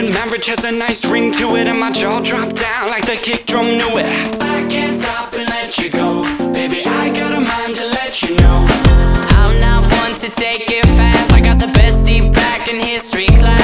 good marriage has a nice ring to it, and my jaw dropped down like the kick drum knew it. I can't stop and let you go, baby, I got a mind to let you know. I'm not one to take it fast, I got the best seat back in history class.